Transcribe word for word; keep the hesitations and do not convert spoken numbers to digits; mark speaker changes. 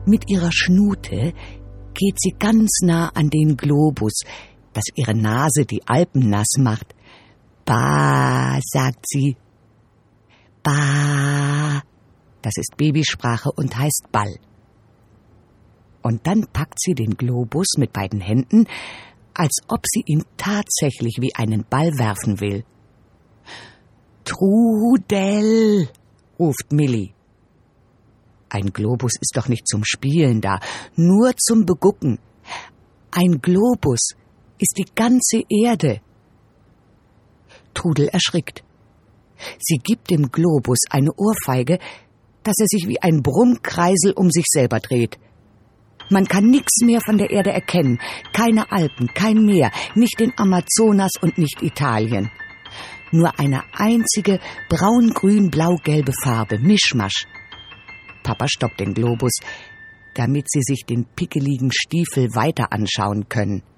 Speaker 1: Mit ihrer Schnute geht sie ganz nah an den Globus, dass ihre Nase die Alpen nass macht. Ba, sagt sie. Ba, das ist Babysprache und heißt Ball. Und dann packt sie den Globus mit beiden Händen, als ob sie ihn tatsächlich wie einen Ball werfen will. Trudel, ruft Millie. Ein Globus ist doch nicht zum Spielen da, nur zum Begucken. Ein Globus ist die ganze Erde. Trudel erschrickt. Sie gibt dem Globus eine Ohrfeige, dass er sich wie ein Brummkreisel um sich selber dreht. Man kann nichts mehr von der Erde erkennen. Keine Alpen, kein Meer, nicht den Amazonas und nicht Italien. Nur eine einzige braun-grün-blau-gelbe Farbe, Mischmasch. Papa stoppt den Globus, damit sie sich den pickeligen Stiefel weiter anschauen können.